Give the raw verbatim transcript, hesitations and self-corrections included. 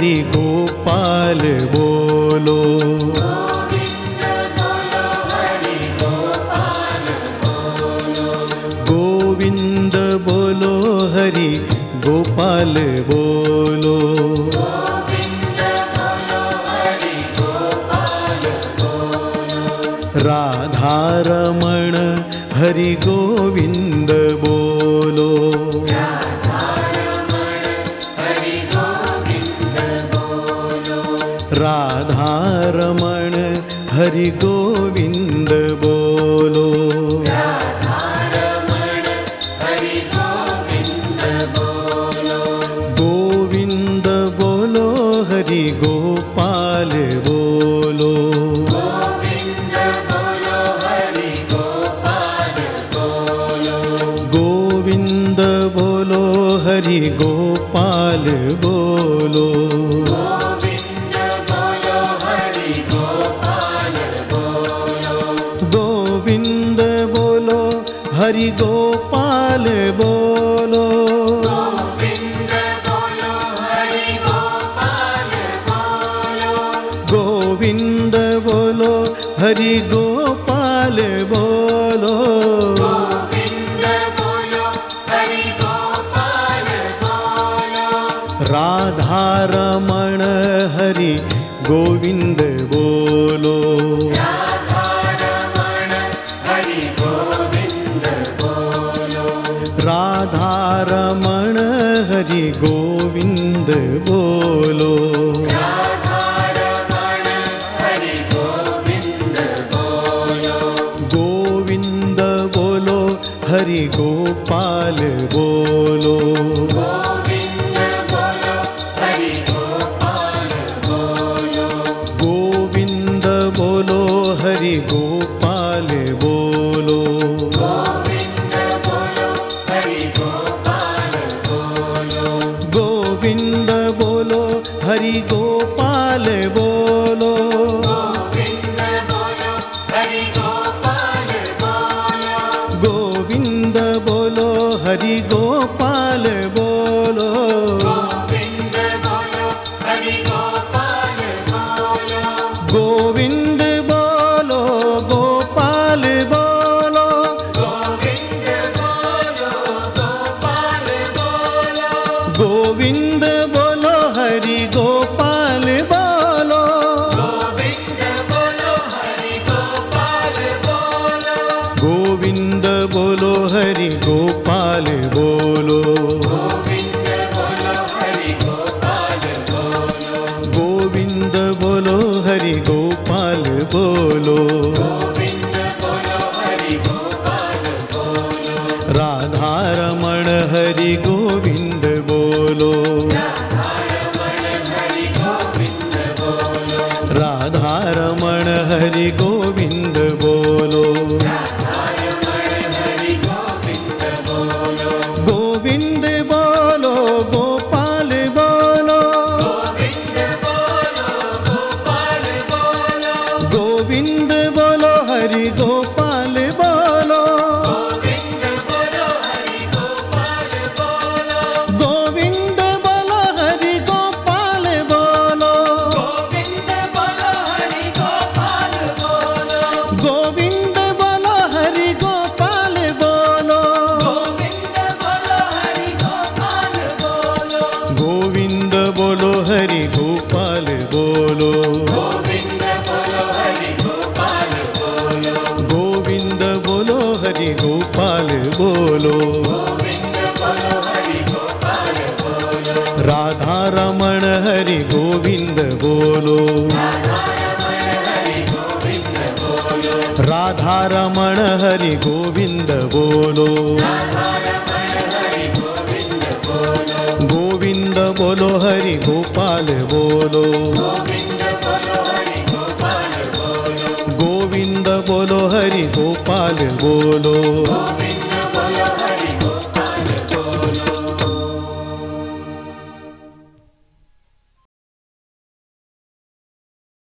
हरि गोपाल बोलो। गोविंद बोलो हरि गोपाल बोलो। राधा रमण हरि गोविंद बोलो। राधा रमण हरि गोविंद बोलो। गोविंद बोलो हरि गोपाल बोलो। गोविंद बोलो हरि गोपाल बोलो। गोविंद बोलो हरि गोपाल बोलो। गोविंद बोलो हरि गोपाल बोलो। राधा रमण हरि गोविंद बोलो। राधा रमण हरि गोविंद बोलो। गोविंद बोलो हरि गोपाल बोलो। गोविंद बोलो हरि गोपाल बोलो। गोविंद बोलो हरि गोपाल बोलो। गोविंद बोलो हरि गोपाल बोलो। गोविंद बोलो गोपाल बोलो। गोविंद बोलो हरि गोपाल बोलो। गोविंद बोलो हरि गोपाल बोलो। गोविंद बोलो हरि गोपाल बोलो। राधा रमण हरि गोविंद बोलो। राधा रमण हरि गोविंद बोलो। गोविंद बोलो गोपाल बोलो। गोविंद बोलो हरि गोपाल बोलो। गोविंद बोलो हरि गोपाल बोलो। गोविंद बोलो हरि गोपाल बोलो। गोविंद बोलो हरि गोपाल बोलो। गोविंद बोलो हरि गोपाल बोलो। राधा रमण हरि गोविंद बोलो। राधा रमण हरि गोविंद बोलो। गोविंद बोलो हरि गोपाल बोलो। गोविंद बोलो हरि गोपाल बोलो।